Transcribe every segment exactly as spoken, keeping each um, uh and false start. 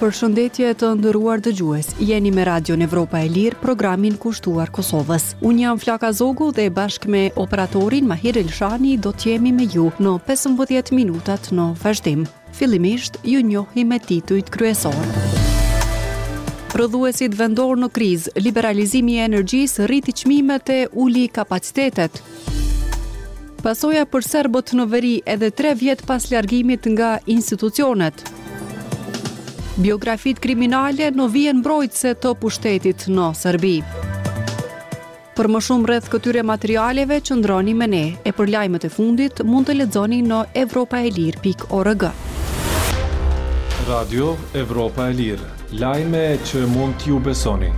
Përshëndetje të nderuar dëgjues. Jeni me Radion Evropa e Lirë, programin kushtuar Kosovës. Unë jam Flaka Zogu dhe bashkë me operatorin Mahir Elshani do t'jemi me ju në pesëmbëdhjetë minutat në vazhdim. Fillimisht ju njohim me titujt kryesor. Prodhuesit vendor në krizë, liberalizimi i energjisë rriti çmimet e uli kapacitetet. Pasoja për serbët në veri edhe tre vjet pas largimit nga institucionet. Biografit kriminale në vijen mbrojtëse të pushtetit në Serbi. Për më shumë rreth këtyre materialeve qëndroni me ne, e për lajmet e fundit mund të lexoni në evropaelir pikë org. Radio Evropa e Lirë, lajme që mund t'ju besoni.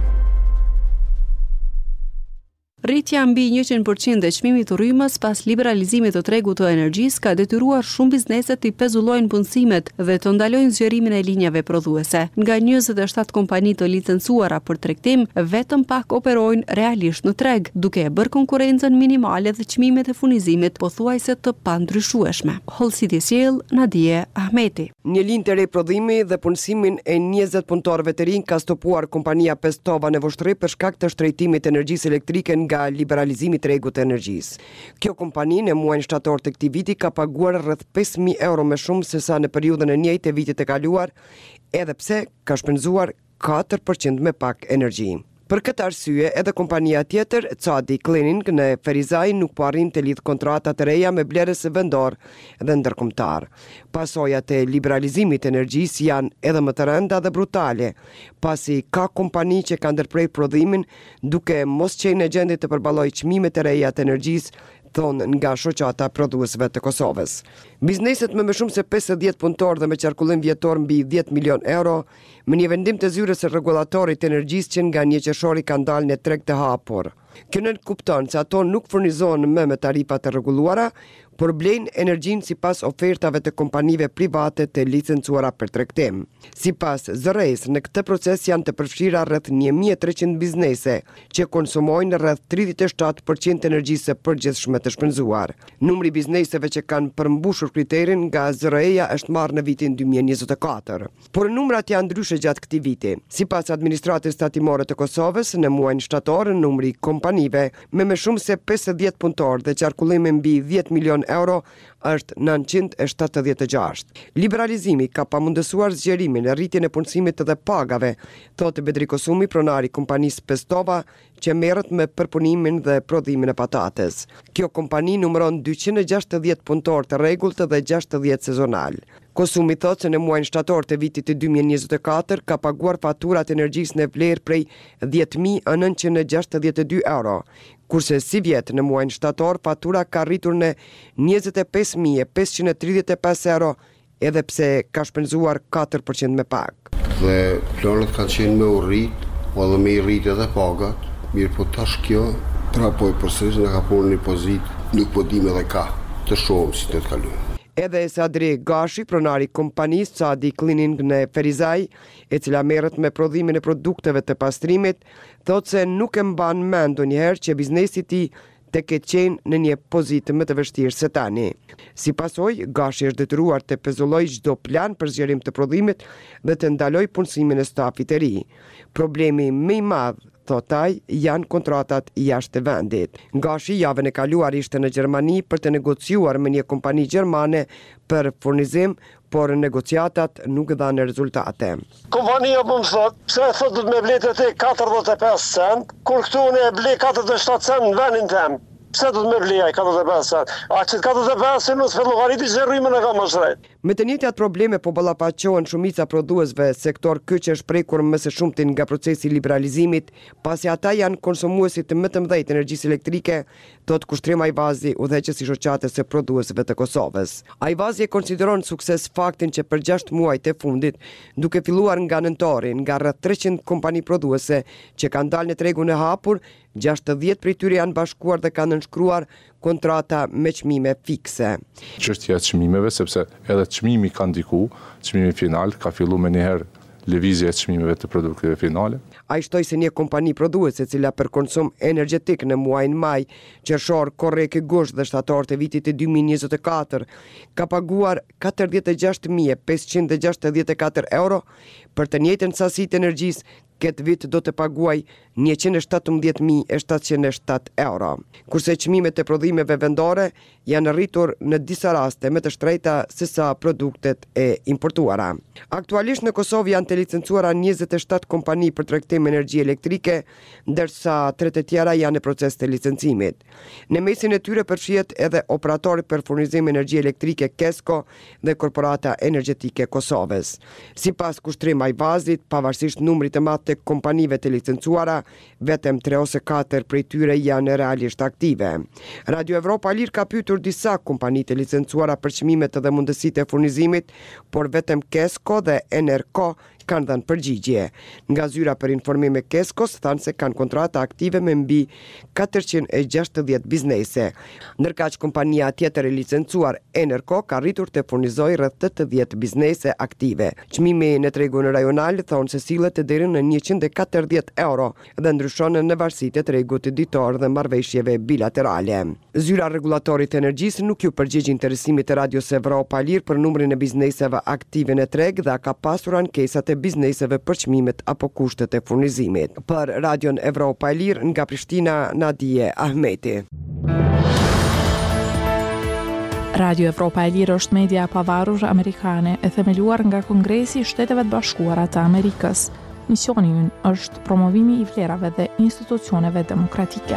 Rritja mbi njëqind përqind e çmimit të rrymës pas liberalizimit të tregut të energjisë ka detyruar shumë bizneset të pezullojnë punësimet dhe të ndalojnë zgjerimin e linjave prodhuese. Nga njëzet e shtatë kompani të licencuara për tregtim, vetëm pak operojnë realisht në treg, duke e bërë konkurrencën minimale dhe çmimet e furnizimit pothuajse të pandryshueshme. Hollësiti sjell Nadije Ahmeti. Një linjë të re prodhimi dhe punësimin e njëzet punëtorëve të rinj ka stopuar kompania Pestova në Voshtri për shkak të shtrejtimit të energjisë elektrike nga liberalizimi tregut të energjisë. Kjo kompani në muajin shtator të këtij viti ka paguar rreth pesë mijë euro më shumë se sa në periudhën e njëjtë të vitit të kaluar, edhe pse ka shpenzuar katër përqind më pak energji. Për këtë arsye, edhe kompania tjetër, Cadi Cleaning në Ferizaj, nuk po arrin të lidh kontrata të reja me blerës vendor dhe ndërkombëtar. Pasojat e liberalizimit të energjisë janë edhe më të rënda dhe brutale, pasi ka kompani që kanë ndërprer prodhimin duke mos qenë në gjendje të përballojë çmimet e reja të energjisë, thonë nga shoqata prodhuesve të Kosovës. Bizneset me më shumë se pesëdhjetë punëtorë dhe me qarkullim vjetor mbi dhjetë milion euro, me një vendim të zyrës së rregullatorit të energjisë që nga një qershori kanë dalë në treg të hapur. Kjo nën kupton se ato nuk furnizohen më me tarifa të rregulluara, por blejnë energjinë sipas ofertave të kompanive private të licencuara për tregtim. Sipas Z R E-s, në këtë proces janë të përfshira rreth një mijë e treqind biznese që konsumojnë rreth tridhjetë e shtatë përqind të energjisë së përgjithshme të shpenzuar. Numri i bizneseve që kanë përmbushur kriterin nga Z R E-ja është marrë në vitin dy mijë e njëzet e katër. Por numrat janë ndryshe gjatë këtij viti. Sipas administratës tatimore të Kosovës, në muajin shtator, numri i kompanive me më shumë se pesëdhjetë punëtorë dhe qarkullimi mbi dhjetë milion euro është nëntëqind e shtatëdhjetë e gjashtë. Liberalizimi ka pamundësuar zgjerimin e rritjen e punësimit dhe pagave, thotë Bedri Kosumi, pronari i kompanisë Pestova, që merret me përpunimin dhe prodhimin e patates. Kjo kompani numëron dyqind e gjashtëdhjetë punëtorë të rregullt dhe gjashtëdhjetë sezonal. Kosumi thotë se në muajin shtator të vitit të dy mijë e njëzet e katër ka paguar faturat energjisë në vlerë prej dhjetë mijë e nëntëqind e gjashtëdhjetë e dy euro, kurse si vjet në muajin shtator fatura ka rritur në njëzet e pesë mijë e pesëqind e tridhjetë e pesë euro, edhe pse ka shpenzuar katër përqind më pak. Dhe planet kanë qenë me u rrit, edhe me i rrit edhe pagat, mirë po tash kjo trapoj përsëris në ka punë një pozit, nuk po dim edhe ka të shohim si të të kalojmë. Edhe Sadri Gashi, pronari kompanisë Cadi Cleaning në Ferizaj, e cila merret me prodhimin e produkteve të pastrimit, thotë se nuk e mban mend ndonjëherë që biznesi i tij të ketë qenë në një pozitë më të vështirë se tani. Si pasojë, Gashi është detyruar të pezullojë çdo plan për zgjerim të prodhimit dhe të ndalojë punësimin e stafit të ri. Problemi më i madh, thotë ai, janë kontratat jashtë vendit. Gashi javën e kaluar ishte në Gjermani për të negociuar me një kompani gjermane për furnizim, por negociatat nuk dhanë rezultate. Kompania më më thot, pse thot do të me blete te katërdhjetë e pesë cent, kur këtu unë e ble katërdhjetë e shtatë cent në vendin tem. Pse do të me blej katërdhjetë e pesë cent? A që katërdhjetë e pesë cent nuk fillogaritë që rrymën e ka më shrejt. Me të njëjtat probleme po ballafaqohen shumica prodhuesve, sektor ky që është prekur më së shumti nga procesi i liberalizimit, pasi ata janë konsumuesit më të mëdhenj të energjisë elektrike, thot Kushtrim Ajvazi, udhëheqës i shoqatës së prodhuesve të Kosovës. Ajvazi e konsideron sukses faktin që për gjashtë muajt e fundit, duke filluar nga nëntori, nga rreth treqind kompani prodhuese që kanë dalë në tregun e hapur, gjashtëdhjetë prej tyre janë bashkuar dhe kanë nënshkruar kontrata me çmime fikse. Çështja e çmimeve, sepse edhe çmimi ka ndiku, çmimi final ka filluar më njëherë lëvizje e çmimeve të produkteve finale. Ai shtoi se një kompani prodhuese e cila për konsum energjetik në muajin maj, qershor, korrek, gusht dhe shtator të vitit të dy mijë e njëzet e katër ka paguar katërdhjetë e gjashtë mijë e pesëqind e gjashtëdhjetë e katër euro për të njëjtën sasi të energjisë. Këtë vit do të paguaj njëqind e shtatëmbëdhjetë mijë e shtatëqind e shtatë euro. Kurse çmimet e prodhimeve vendore janë rritur në disa raste më të shtrejta se sa produktet e importuara. Aktualisht në Kosovë janë të licencuara njëzet e shtatë kompani për tregtim energji elektrike, ndërsa tre të tjera janë në proces të licencimit. Në mesin e tyre përfshihet edhe operatori për furnizim energji elektrike Kesko dhe Korporata Energjetike e Kosovës. Sipas kushtrim Ajvazit, pavarësisht numrit të madh të kompanive të licencuara, vetëm tre ose katër prej tyre janë realisht aktive. Radio Evropa Lir ka pyetur disa kompani të licencuara për çmimet dhe mundësitë e furnizimit, por vetëm Kesko dhe Enerko kanë dhënë përgjigje. Nga zyra për informime Keskos thanë se kanë kontrata aktive me mbi katërqind e gjashtëdhjetë biznese, ndërkaq kompania tjetër e licencuar Enerko ka arritur të furnizojë rreth tetëdhjetë biznese aktive. Çmimi në tregun rajonal thonë se sillet deri në njëqind e katërdhjetë euro dhe ndryshon në varësi të tregut ditor dhe marrëveshjeve bilaterale. Zyra rregullatore të energjisë nuk ju përgjigj interesimit të Radios Evropa Lir për numrin e bizneseve aktive në treg dhe ka pasur ankesat e bizneseve për çmimet apo kushtet e furnizimit. Për Radion Evropa e Lir nga Prishtina, Nadije Ahmeti. Radio Evropa e Lirë është media e pavarur amerikane e themeluar nga Kongresi i Shteteve të Bashkuara të Amerikës. Misioni i ynë është promovimi i vlerave dhe institucioneve demokratike.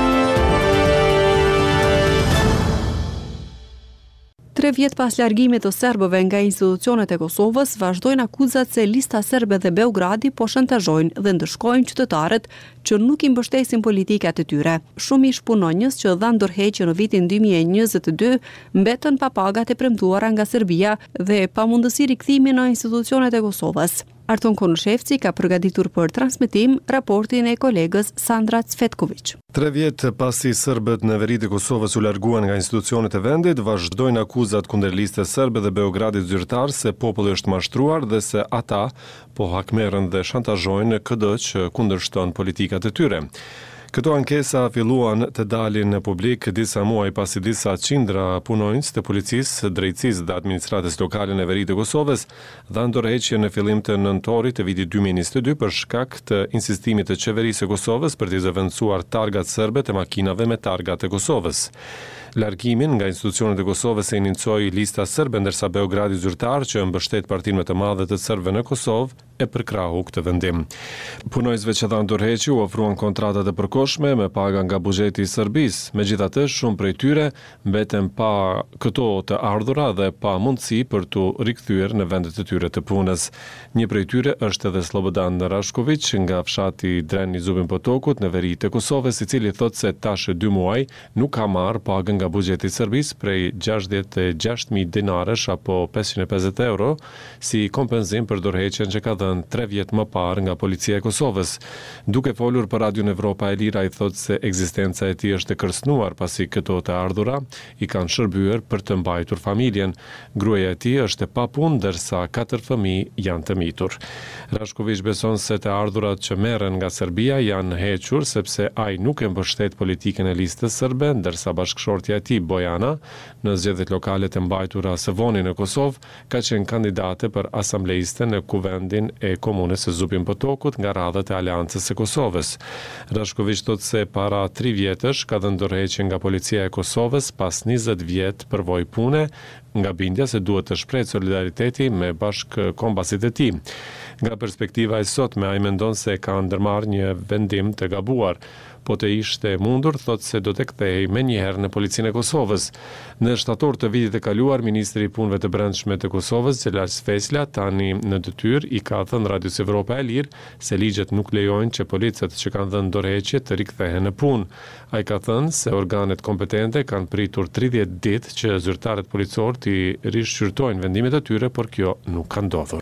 Tre vjet pas largimit të serbëve nga institucionet e Kosovës, vazhdojnë akuzat se lista serbe dhe Beogradi po shantazhojnë dhe ndëshkojnë qytetarët që nuk i mbështesin politikat e tyre. Shumë ish punonjës që dhanë dorëheqje në vitin dy mijë e njëzet e dy mbetën pa pagat e premtuara nga Serbia dhe pa mundësi rikthimi në institucionet e Kosovës. Arton Konushevci ka përgatitur për transmetim raportin e kolegës Sandra Cvetković. Tre vjet pasi serbët në veri të Kosovës u larguan nga institucionet e vendit, vazhdojnë akuzat kundër listës serbe dhe Beogradit zyrtar se populli është mashtruar dhe se ata po hakmerën dhe shantazhojnë këdo që kundërshton politikat e tyre. Këto ankesa filluan të dalin në publik disa muaj pasi disa qindra punonjës të policisë, drejtësisë dhe administratës lokale në veri të Kosovës dhanë dorëheqje në fillim të nëntorit të vitit dy mijë e njëzet e dy për shkak të insistimit të qeverisë së Kosovës për të zëvendësuar targat serbe të makinave me targat e Kosovës. Largimin nga institucionet e Kosovës e inicoi lista serbe, ndërsa Beogradi zyrtar që mbështet partinë më të madhe të serbëve në Kosovë e përkrahu këtë vendim. Punojësve që dhanë dorëheqje u ofruan kontratat e përkohshme me paga nga buxheti i Serbisë. Megjithatë, shumë prej tyre mbeten pa këto të ardhura dhe pa mundësi për të rikthyer në vendet e tyre të punës. Një prej tyre është edhe Slobodan Rashković nga fshati Dren i Zubin Potokut në veri të Kosovës, i cili thotë se tash dy muaj nuk ka marrë pagën nga buxheti i Serbisë prej gjashtëdhjetë e gjashtë mijë dinarësh apo pesëqind e pesëdhjetë euro si kompenzim për dorëheqjen që ka dhënë tre vjet më parë nga policia e Kosovës. Duke folur për Radion Evropa e Lirë, ai thotë se ekzistenca e tij është e kërcënuar pasi këto të ardhura i kanë shërbyer për të mbajtur familjen. Gruaja e tij është e papunë ndërsa katër fëmijë janë të mitur. Rashković beson se të ardhurat që merren nga Serbia janë hequr sepse ai nuk e mbështet politikën e listës serbe, ndërsa bashkëshortja e tij Bojana në zgjedhjet lokale të mbajtura së voni në Kosovë ka qenë kandidate për asambleiste në kuvendin e komunës së Zubin Potokut nga radhët e Aleancës së Kosovës. Rashković thotë se para tri vjetësh ka dhënë dorëheqje nga policia e Kosovës pas njëzet vjet përvojë pune, nga bindja se duhet të shprehë solidariteti me bashkëkombasit e tij. Nga perspektiva e sotme, ai mendon se ka ndërmarrë një vendim të gabuar, po të ishte mundur, thotë se do të kthehej menjëherë në policinë e Kosovës. Në shtator të vitit të kaluar, ministri i punëve të brendshme të Kosovës, Xhelal Sfesla, tani në detyrë i ka thënë Radios Evropa e Lirë se ligjet nuk lejojnë që policët që kanë dhënë dorëheqje të rikthehen në punë. Ai ka thënë se organet kompetente kanë pritur tridhjetë ditë që zyrtarët policor të rishqyrtojnë vendimet e tyre, por kjo nuk ka ndodhur.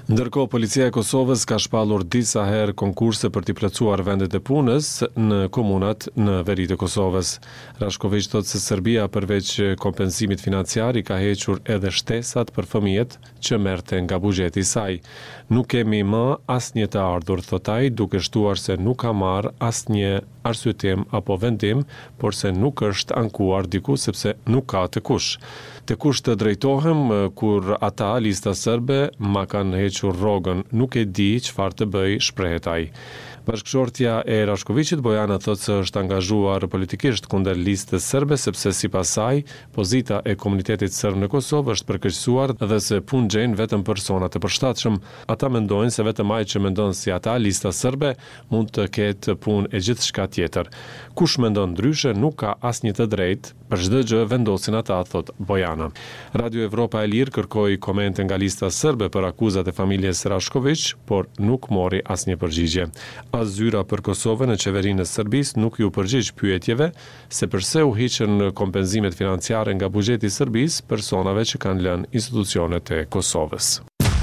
Ndërkohë, policia e Kosovës ka shpallur disa herë konkurse për t'i plotësuar vendet e punës në komunat në veri të Kosovës. Rashkovic thotë se Serbia përveç kompensimit financiar i ka hequr edhe shtesat për fëmijët që merrte nga buxheti i saj. Nuk kemi më asnjë të ardhur, thotë ai, duke shtuar se nuk ka marrë asnjë arsyetim apo vendim, por se nuk është ankuar diku sepse nuk ka të kush. Të kush të drejtohem kur ata, lista serbe, ma kanë hequr rrogën, nuk e di çfarë të bëj, shprehet ai. Bashkëshortja e Rashkovicit, Bojana, thotë se është angazhuar politikisht kundër listës serbe sepse sipas saj, pozita e komunitetit serb në Kosovë është përkeqësuar dhe se punë gjejnë vetëm persona të përshtatshëm. Ata mendojnë se vetëm ai që mendon si ata, lista serbe, mund të ketë punë e gjithçka tjetër. Kush mendon ndryshe nuk ka asnjë të drejtë, për çdo gjë vendosin ata, thot Bojana. Radio Evropa e Lirë kërkoi komente nga lista serbe për akuzat e familjes Rashkovic, por nuk mori asnjë përgjigje. As zyra për Kosovën në qeverinë e Serbisë nuk ju përgjigj pyetjeve se përse u hiqën kompenzimet financiare nga buxheti i Serbisë personave që kanë lënë institucionet e Kosovës.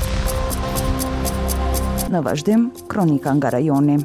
Në vazhdim, kronika nga rajoni.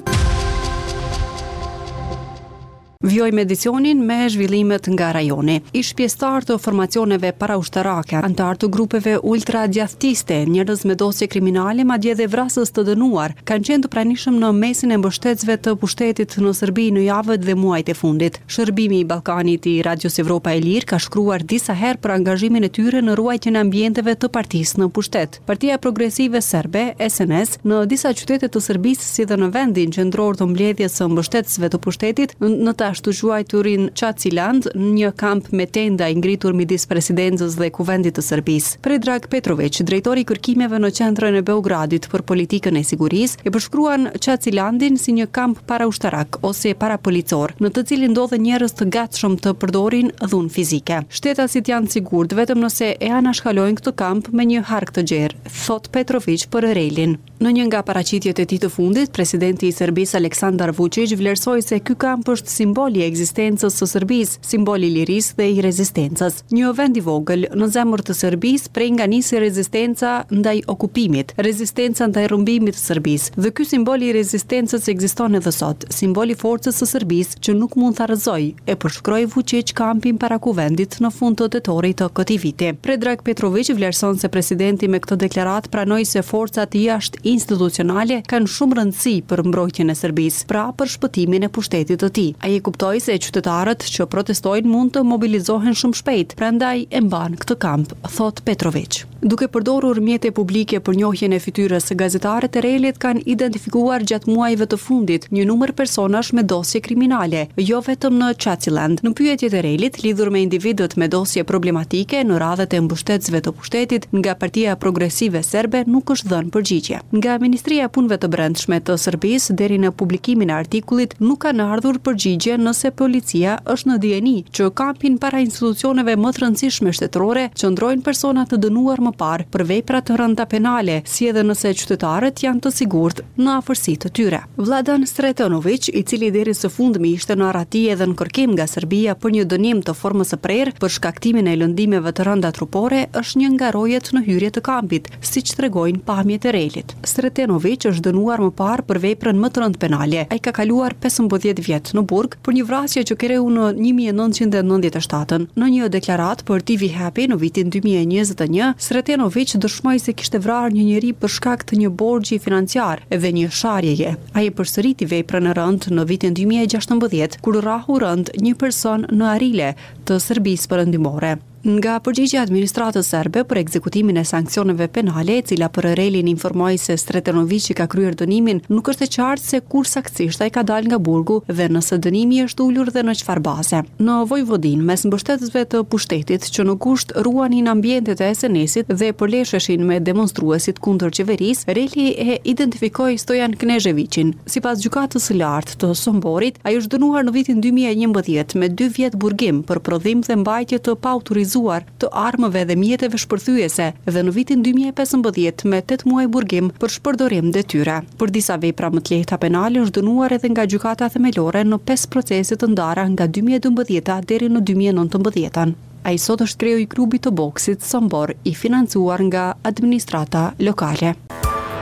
Vjojmë edicionin me zhvillimet nga rajoni. Ish pjesëtar të formacioneve paraushtarake, antar të grupeve ultra-djathtiste, njerëz me dosje kriminale, madje dhe vrasës të dënuar, kanë qenë të pranishëm në mesin e mbështetësve të pushtetit në Serbi në javët dhe muajt e fundit. Shërbimi i Ballkanit i Radios Evropa e Lirë ka shkruar disa herë për angazhimin e tyre në ruajtjen e ambienteve të partisë në pushtet. Partia Progresive Serbe, S N S, në disa qytete të Serbisë si dhe në vendin qendror të mbledhjes së mbështetësve të pushtetit, në ta ashtu quajturin Qaciland, një kamp me tenda i ngritur midis presidencës dhe kuvendit të Serbisë. Predrag Petrovic, drejtori i kërkimeve në qendrën e Beogradit për politikën e sigurisë, e përshkruan Qacilandin si një kamp paraushtarak ose parapolicor, në të cilin ndodhen njerëz të gatshëm të përdorin dhunë fizike. Shtetasit janë sigurt vetëm nëse e anashkalojnë këtë kamp me një hark të gjerë, thot Petrovic për Relin. Në një nga paraqitjet e tij të fundit, presidenti i Serbisë Aleksandar Vučić vlerësoi se ky kamp është simboli i ekzistencës së Serbisë, simboli i lirisë dhe i rezistencës. Një vend i vogël në zemër të Serbisë, prej nga nisi rezistenca ndaj okupimit, rezistenca ndaj rrëmbimit të Serbisë. Dhe ky simbol i rezistencës ekziston edhe sot, simboli i forcës së Serbisë që nuk mund tharrëzoj, e përshkroi Vučić kampin para kuvendit në fund të tetorit të këtij viti. Predrag Petrovic vlerëson se presidenti me këtë deklaratë pranoi se forcat jashtë institucionale kanë shumë rëndësi për mbrojtjen e Serbisë, pra për shpëtimin e pushtetit të tij. Ai e kuptoi se qytetarët që protestojnë mund të mobilizohen shumë shpejt, prandaj e mban këtë kamp, thot Petrovic. Duke përdorur mjete publike për njohjen e fytyrës, gazetarët e Relit kanë identifikuar gjatë muajve të fundit një numër personash me dosje kriminale, jo vetëm në Qaciland. Në pyetjet e Relit lidhur me individët me dosje problematike në radhët e mbështetësve të pushtetit, nga Partia Progresive Serbe nuk është dhënë përgjigje. Nga Ministria e Punëve të Brendshme të Serbisë deri në publikimin e artikullit nuk kanë ardhur përgjigje nëse policia është në dieni që kampin para institucioneve më të rëndësishme shtetërore qëndrojnë persona të dënuar më parë për vepra të rënda penale, si edhe nëse qytetarët janë të sigurt në afërsi të tyre. Vladan Sretenovic, i cili deri së fundmi ishte në arratije dhe në kërkim nga Serbia për një dënim të formës së prerë për shkaktimin e lëndimeve të rënda trupore, është një nga rojet në hyrje të kampit, siç tregojnë pamjet e Relit. Sretenovic është dënuar më parë për veprën më të rëndë penale. Ai ka kaluar pesëmbëdhjetë vjet në burg për një vrasje që kreu në një mijë e nëntëqind e nëntëdhjetë e shtatë. Në një deklaratë për T V Happy në vitin dy mijë e njëzet e një, Sretenovic dëshmoi se kishte vrarë një njeri për shkak të një borxhi financiar dhe një sharjeje. Ai përsëriti veprën e rëndë në vitin dy mijë e gjashtëmbëdhjetë, kur rrahu rënd një person në Arile të Serbisë perëndimore. Nga përgjigjja e administratës serbe për ekzekutimin e sanksioneve penale, e cila për Relin informoi se Sretenovic ka kryer dënimin, nuk është e qartë se kur saktësisht ai ka dalë nga burgu dhe nëse dënimi është ulur dhe në çfarë baze. Në Vojvodin, mes mbështetësve të pushtetit që në kusht ruanin ambientet e S N S-it dhe përlesheshin me demonstruesit kundër qeverisë, Reli e identifikoi Stojan Kneževićin. Sipas gjykatës së lartë të Somborit, ai është dënuar në vitin dy mijë e njëmbëdhjetë me dy vjet burgim për prodhim dhe mbajtje të paautorizuar të armëve dhe mjeteve shpërthyese dhe në vitin dy mijë e pesëmbëdhjetë me tetë muaj burgim për shpërdorim detyre. Për disa vepra më të lehta penale është dënuar edhe nga gjykata themelore në pesë procese të ndara nga dy mijë e dymbëdhjeta deri në dy mijë e nëntëmbëdhjetë. Ai sot është kreu i klubit të boksit Sombor, i financuar nga administrata lokale.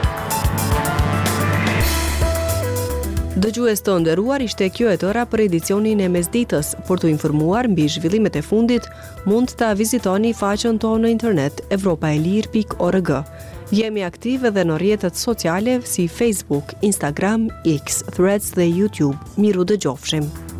Dëgjues të nderuar, ishte kjo e tëra për edicionin e mesditës. Për të informuar mbi zhvillimet e fundit, mund ta vizitoni faqen tonë në internet evropaelir pikë org. Jemi aktiv edhe në rrjetet sociale si Facebook, Instagram, X, Threads dhe YouTube. Miru dëgjofshim.